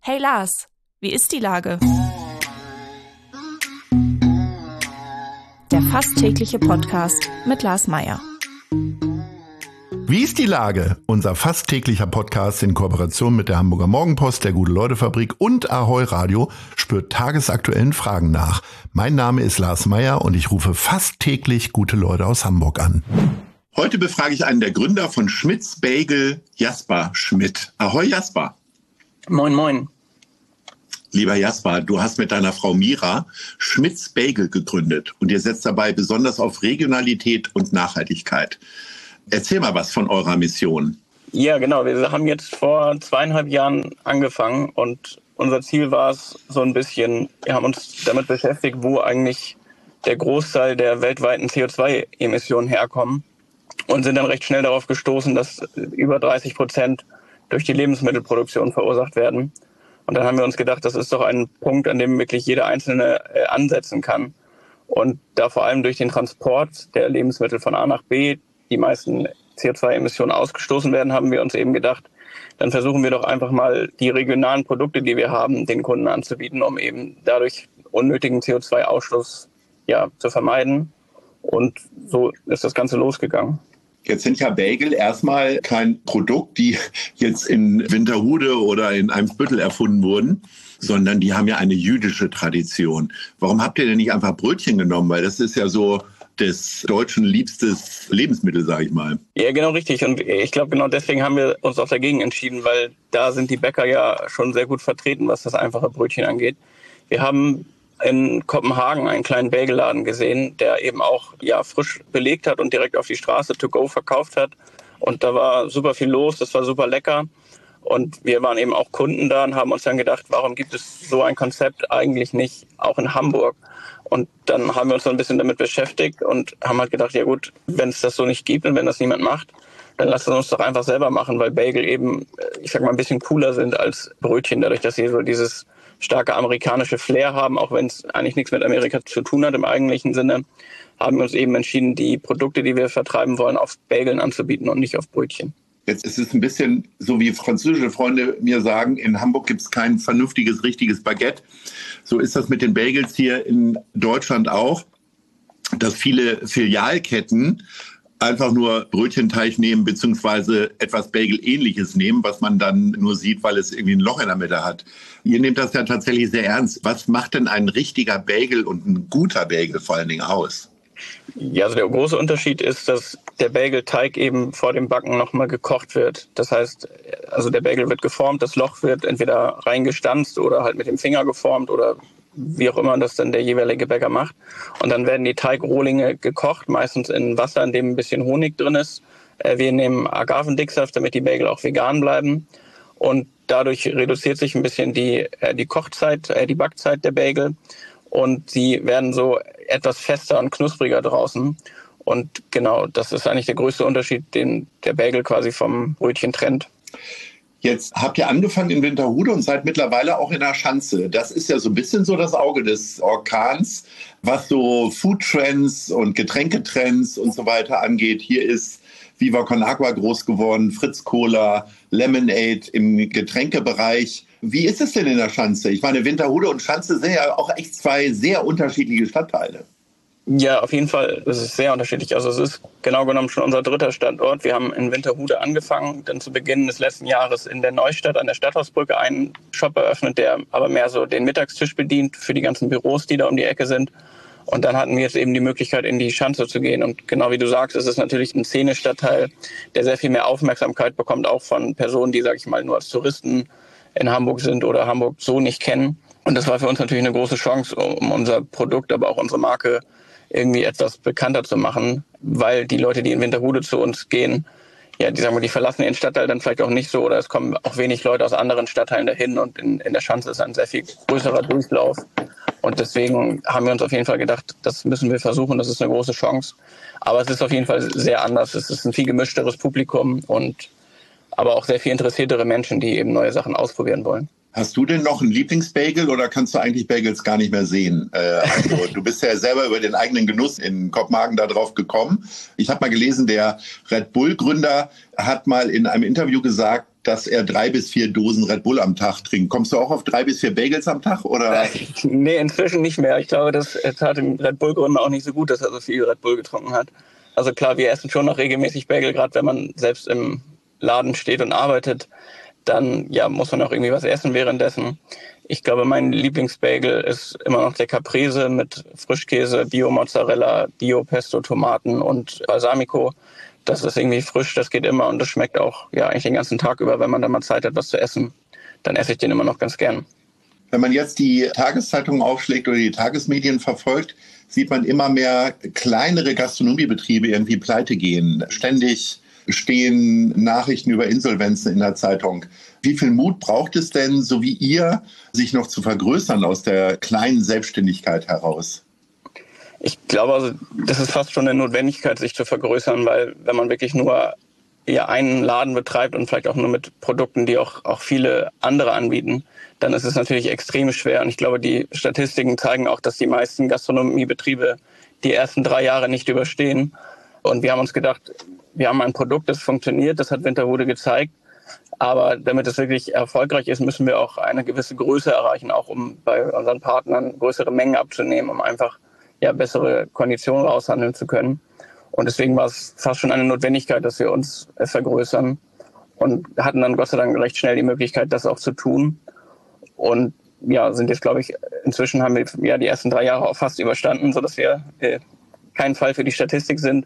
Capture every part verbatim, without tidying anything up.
Hey Lars, wie ist die Lage? Der fast tägliche Podcast mit Lars Meyer. Wie ist die Lage? Unser fast täglicher Podcast in Kooperation mit der Hamburger Morgenpost, der Gute-Leute-Fabrik und Ahoi Radio spürt tagesaktuellen Fragen nach. Mein Name ist Lars Meyer und ich rufe fast täglich gute Leute aus Hamburg an. Heute befrage ich einen der Gründer von Schmidts Bagel, Jasper Schmidt. Ahoi Jasper. Moin, moin. Lieber Jasper, du hast mit deiner Frau Mira Schmidts Bagel gegründet und ihr setzt dabei besonders auf Regionalität und Nachhaltigkeit. Erzähl mal was von eurer Mission. Ja, genau. Wir haben jetzt vor zweieinhalb Jahren angefangen und unser Ziel war es so ein bisschen, wir haben uns damit beschäftigt, wo eigentlich der Großteil der weltweiten C O zwei Emissionen herkommen und sind dann recht schnell darauf gestoßen, dass über dreißig Prozent durch die Lebensmittelproduktion verursacht werden. Und dann haben wir uns gedacht, das ist doch ein Punkt, an dem wirklich jeder Einzelne äh, ansetzen kann. Und da vor allem durch den Transport der Lebensmittel von A nach B die meisten C O zwei Emissionen ausgestoßen werden, haben wir uns eben gedacht, dann versuchen wir doch einfach mal die regionalen Produkte, die wir haben, den Kunden anzubieten, um eben dadurch unnötigen C O zwei Ausstoß ja, zu vermeiden. Und so ist das Ganze losgegangen. Jetzt sind ja Bagel erstmal kein Produkt, die jetzt in Winterhude oder in Eimsbüttel erfunden wurden, sondern die haben ja eine jüdische Tradition. Warum habt ihr denn nicht einfach Brötchen genommen? Weil das ist ja so des Deutschen liebstes Lebensmittel, sage ich mal. Ja, genau richtig. Und ich glaube, genau deswegen haben wir uns auch dagegen entschieden, weil da sind die Bäcker ja schon sehr gut vertreten, was das einfache Brötchen angeht. Wir haben in Kopenhagen einen kleinen Bagelladen gesehen, der eben auch ja frisch belegt hat und direkt auf die Straße to go verkauft hat. Und da war super viel los, das war super lecker. Und wir waren eben auch Kunden da und haben uns dann gedacht, warum gibt es so ein Konzept eigentlich nicht auch in Hamburg? Und dann haben wir uns so ein bisschen damit beschäftigt und haben halt gedacht, ja gut, wenn es das so nicht gibt und wenn das niemand macht, dann lasst uns doch einfach selber machen, weil Bagel eben, ich sag mal, ein bisschen cooler sind als Brötchen, dadurch, dass sie so dieses starke amerikanische Flair haben, auch wenn es eigentlich nichts mit Amerika zu tun hat im eigentlichen Sinne, haben wir uns eben entschieden, die Produkte, die wir vertreiben wollen, auf Bageln anzubieten und nicht auf Brötchen. Jetzt ist es ein bisschen so, wie französische Freunde mir sagen, in Hamburg gibt es kein vernünftiges, richtiges Baguette. So ist das mit den Bagels hier in Deutschland auch, dass viele Filialketten einfach nur Brötchenteig nehmen beziehungsweise etwas Bagel-ähnliches nehmen, was man dann nur sieht, weil es irgendwie ein Loch in der Mitte hat. Ihr nehmt das ja tatsächlich sehr ernst. Was macht denn ein richtiger Bagel und ein guter Bagel vor allen Dingen aus? Ja, also der große Unterschied ist, dass der Bagelteig eben vor dem Backen nochmal gekocht wird. Das heißt, also der Bagel wird geformt, das Loch wird entweder reingestanzt oder halt mit dem Finger geformt oder wie auch immer das dann der jeweilige Bäcker macht. Und dann werden die Teigrohlinge gekocht, meistens in Wasser, in dem ein bisschen Honig drin ist. Wir nehmen Agavendicksaft, damit die Bagel auch vegan bleiben. Und dadurch reduziert sich ein bisschen die, die Kochzeit, die Backzeit der Bagel. Und sie werden so etwas fester und knuspriger draußen. Und genau, das ist eigentlich der größte Unterschied, den der Bagel quasi vom Brötchen trennt. Jetzt habt ihr angefangen in Winterhude und seid mittlerweile auch in der Schanze. Das ist ja so ein bisschen so das Auge des Orkans, was so Foodtrends und Getränketrends und so weiter angeht. Hier ist Viva Con Agua groß geworden, Fritz Cola, Lemonade im Getränkebereich. Wie ist es denn in der Schanze? Ich meine, Winterhude und Schanze sind ja auch echt zwei sehr unterschiedliche Stadtteile. Ja, auf jeden Fall. Es ist sehr unterschiedlich. Also es ist genau genommen schon unser dritter Standort. Wir haben in Winterhude angefangen, dann zu Beginn des letzten Jahres in der Neustadt an der Stadthausbrücke einen Shop eröffnet, der aber mehr so den Mittagstisch bedient für die ganzen Büros, die da um die Ecke sind. Und dann hatten wir jetzt eben die Möglichkeit, in die Schanze zu gehen. Und genau wie du sagst, es ist natürlich ein Szenestadtteil, der sehr viel mehr Aufmerksamkeit bekommt, auch von Personen, die, sag ich mal, nur als Touristen in Hamburg sind oder Hamburg so nicht kennen. Und das war für uns natürlich eine große Chance, um unser Produkt, aber auch unsere Marke irgendwie etwas bekannter zu machen, weil die Leute, die in Winterhude zu uns gehen, ja, die sagen wir, die verlassen den Stadtteil dann vielleicht auch nicht so oder es kommen auch wenig Leute aus anderen Stadtteilen dahin und in, in der Schanze ist ein sehr viel größerer Durchlauf. Und deswegen haben wir uns auf jeden Fall gedacht, das müssen wir versuchen, das ist eine große Chance. Aber es ist auf jeden Fall sehr anders. Es ist ein viel gemischteres Publikum und aber auch sehr viel interessiertere Menschen, die eben neue Sachen ausprobieren wollen. Hast du denn noch einen Lieblingsbagel oder kannst du eigentlich Bagels gar nicht mehr sehen? Äh, also, du bist ja selber über den eigenen Genuss in Kopenhagen da drauf gekommen. Ich habe mal gelesen, der Red Bull-Gründer hat mal in einem Interview gesagt, dass er drei bis vier Dosen Red Bull am Tag trinkt. Kommst du auch auf drei bis vier Bagels am Tag? Oder? Nee, inzwischen nicht mehr. Ich glaube, das tat dem Red Bull-Gründer auch nicht so gut, dass er so viel Red Bull getrunken hat. Also klar, wir essen schon noch regelmäßig Bagel, gerade wenn man selbst im Laden steht und arbeitet. Dann ja, muss man auch irgendwie was essen währenddessen. Ich glaube, mein Lieblingsbagel ist immer noch der Caprese mit Frischkäse, Bio-Mozzarella, Bio-Pesto, Tomaten und Balsamico. Das ist irgendwie frisch, das geht immer und das schmeckt auch ja eigentlich den ganzen Tag über, wenn man da mal Zeit hat, was zu essen. Dann esse ich den immer noch ganz gern. Wenn man jetzt die Tageszeitungen aufschlägt oder die Tagesmedien verfolgt, sieht man immer mehr kleinere Gastronomiebetriebe irgendwie pleite gehen. Ständig stehen Nachrichten über Insolvenzen in der Zeitung. Wie viel Mut braucht es denn, so wie ihr, sich noch zu vergrößern aus der kleinen Selbstständigkeit heraus? Ich glaube, also, das ist fast schon eine Notwendigkeit, sich zu vergrößern, weil wenn man wirklich nur ja, einen Laden betreibt und vielleicht auch nur mit Produkten, die auch, auch viele andere anbieten, dann ist es natürlich extrem schwer. Und ich glaube, die Statistiken zeigen auch, dass die meisten Gastronomiebetriebe die ersten drei Jahre nicht überstehen. Und wir haben uns gedacht, wir haben ein Produkt, das funktioniert, das hat Winterhude gezeigt. Aber damit es wirklich erfolgreich ist, müssen wir auch eine gewisse Größe erreichen, auch um bei unseren Partnern größere Mengen abzunehmen, um einfach ja, bessere Konditionen raushandeln zu können. Und deswegen war es fast schon eine Notwendigkeit, dass wir uns vergrößern und hatten dann Gott sei Dank recht schnell die Möglichkeit, das auch zu tun. Und ja, sind jetzt, glaube ich, inzwischen haben wir ja die ersten drei Jahre auch fast überstanden, sodass wir äh, kein Fall für die Statistik sind.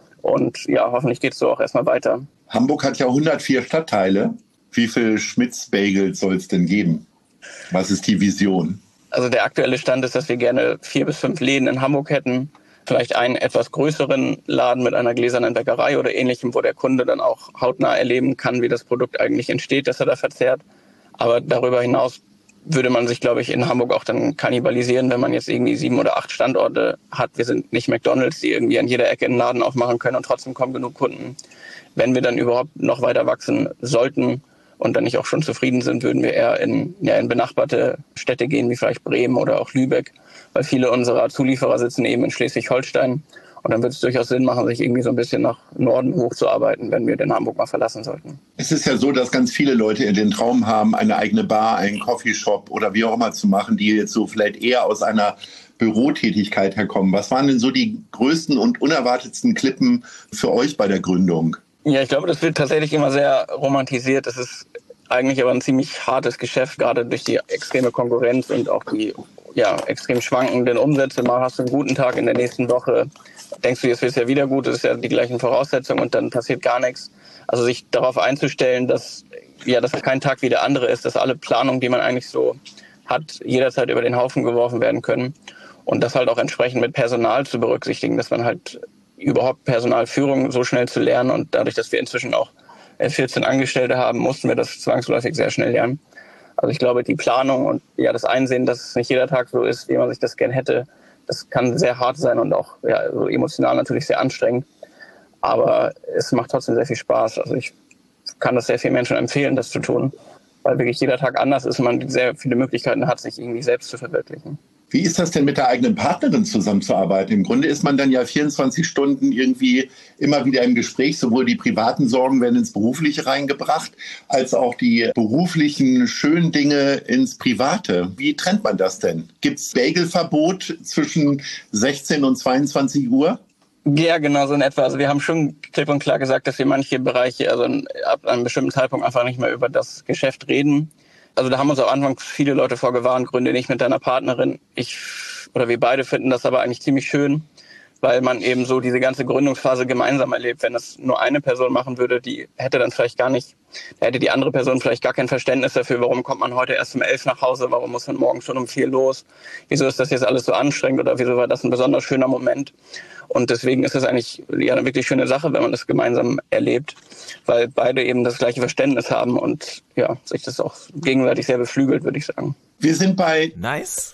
Und ja, hoffentlich geht es so auch erstmal weiter. Hamburg hat ja hundertvier Stadtteile. Wie viele Schmitz-Bagels soll es denn geben? Was ist die Vision? Also der aktuelle Stand ist, dass wir gerne vier bis fünf Läden in Hamburg hätten. Vielleicht einen etwas größeren Laden mit einer gläsernen Bäckerei oder ähnlichem, wo der Kunde dann auch hautnah erleben kann, wie das Produkt eigentlich entsteht, das er da verzehrt. Aber darüber hinaus würde man sich, glaube ich, in Hamburg auch dann kannibalisieren, wenn man jetzt irgendwie sieben oder acht Standorte hat. Wir sind nicht McDonald's, die irgendwie an jeder Ecke einen Laden aufmachen können und trotzdem kommen genug Kunden. Wenn wir dann überhaupt noch weiter wachsen sollten und dann nicht auch schon zufrieden sind, würden wir eher in, ja, in benachbarte Städte gehen, wie vielleicht Bremen oder auch Lübeck, weil viele unserer Zulieferer sitzen eben in Schleswig-Holstein. Und dann wird es durchaus Sinn machen, sich irgendwie so ein bisschen nach Norden hochzuarbeiten, wenn wir den Hamburg mal verlassen sollten. Es ist ja so, dass ganz viele Leute den Traum haben, eine eigene Bar, einen Coffeeshop oder wie auch immer zu machen, die jetzt so vielleicht eher aus einer Bürotätigkeit herkommen. Was waren denn so die größten und unerwartetsten Klippen für euch bei der Gründung? Ja, ich glaube, das wird tatsächlich immer sehr romantisiert. Das ist eigentlich aber ein ziemlich hartes Geschäft, gerade durch die extreme Konkurrenz und auch die ja, extrem schwankenden Umsätze. Mal hast du einen guten Tag, in der nächsten Woche denkst du, jetzt wird es ja wieder gut, das ist ja die gleichen Voraussetzungen und dann passiert gar nichts. Also sich darauf einzustellen, dass ja, dass kein Tag wie der andere ist, dass alle Planungen, die man eigentlich so hat, jederzeit über den Haufen geworfen werden können und das halt auch entsprechend mit Personal zu berücksichtigen, dass man halt überhaupt Personalführung so schnell zu lernen und dadurch, dass wir inzwischen auch vierzehn Angestellte haben, mussten wir das zwangsläufig sehr schnell lernen. Also ich glaube, die Planung und ja das Einsehen, dass es nicht jeder Tag so ist, wie man sich das gern hätte, das kann sehr hart sein und auch ja, also emotional natürlich sehr anstrengend. Aber es macht trotzdem sehr viel Spaß. Also ich kann das sehr vielen Menschen empfehlen, das zu tun, weil wirklich jeder Tag anders ist und man sehr viele Möglichkeiten hat, sich irgendwie selbst zu verwirklichen. Wie ist das denn mit der eigenen Partnerin zusammenzuarbeiten? Im Grunde ist man dann ja vierundzwanzig Stunden irgendwie immer wieder im Gespräch. Sowohl die privaten Sorgen werden ins Berufliche reingebracht, als auch die beruflichen schönen Dinge ins Private. Wie trennt man das denn? Gibt es Bagelverbot zwischen sechzehn und zweiundzwanzig Uhr? Ja, genau so in etwa. Also wir haben schon klipp und klar gesagt, dass wir manche Bereiche, also ab einem bestimmten Zeitpunkt einfach nicht mehr über das Geschäft reden. Also da haben uns am Anfang viele Leute vorgewarnt, gründe nicht mit deiner Partnerin. Ich oder wir beide finden das aber eigentlich ziemlich schön, weil man eben so diese ganze Gründungsphase gemeinsam erlebt. Wenn das nur eine Person machen würde, die hätte dann vielleicht gar nicht, da hätte die andere Person vielleicht gar kein Verständnis dafür, warum kommt man heute erst um elf nach Hause, warum muss man morgen schon um vier los, wieso ist das jetzt alles so anstrengend oder wieso war das ein besonders schöner Moment. Und deswegen ist es eigentlich ja eine wirklich schöne Sache, wenn man das gemeinsam erlebt, weil beide eben das gleiche Verständnis haben und ja, sich das auch gegenseitig sehr beflügelt, würde ich sagen. Wir sind bei Nice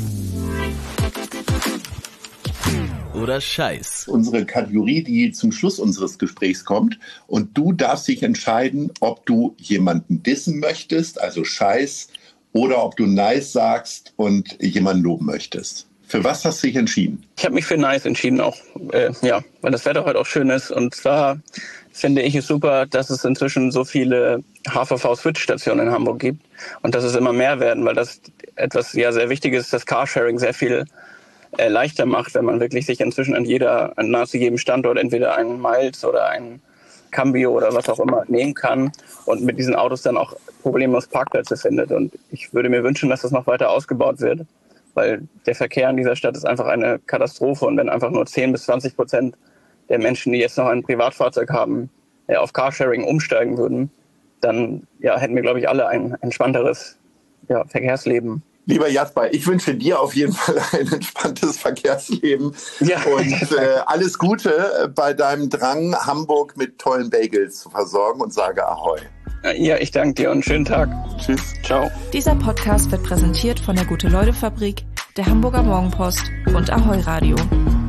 oder Scheiß. Unsere Kategorie, die zum Schluss unseres Gesprächs kommt. Und du darfst dich entscheiden, ob du jemanden dissen möchtest, also Scheiß, oder ob du Nice sagst und jemanden loben möchtest. Für was hast du dich entschieden? Ich habe mich für Nice entschieden auch, äh, ja, weil das Wetter heute auch schön ist. Und zwar finde ich es super, dass es inzwischen so viele H V V-Switch-Stationen in Hamburg gibt und dass es immer mehr werden, weil das etwas ja sehr wichtig ist, das Carsharing sehr viel äh, leichter macht, wenn man wirklich sich inzwischen an jeder, an nahezu jedem Standort entweder einen Miles oder einen Cambio oder was auch immer nehmen kann und mit diesen Autos dann auch problemlos Parkplätze findet. Und ich würde mir wünschen, dass das noch weiter ausgebaut wird, weil der Verkehr in dieser Stadt ist einfach eine Katastrophe. Und wenn einfach nur zehn bis zwanzig Prozent der Menschen, die jetzt noch ein Privatfahrzeug haben, auf Carsharing umsteigen würden, dann ja, hätten wir, glaube ich, alle ein entspannteres ja, Verkehrsleben. Lieber Jasper, ich wünsche dir auf jeden Fall ein entspanntes Verkehrsleben ja. und äh, alles Gute bei deinem Drang, Hamburg mit tollen Bagels zu versorgen und sage Ahoi. Ja, ich danke dir und schönen Tag. Tschüss. Ciao. Dieser Podcast wird präsentiert von der Gute-Leute-Fabrik, der Hamburger Morgenpost und Ahoi Radio.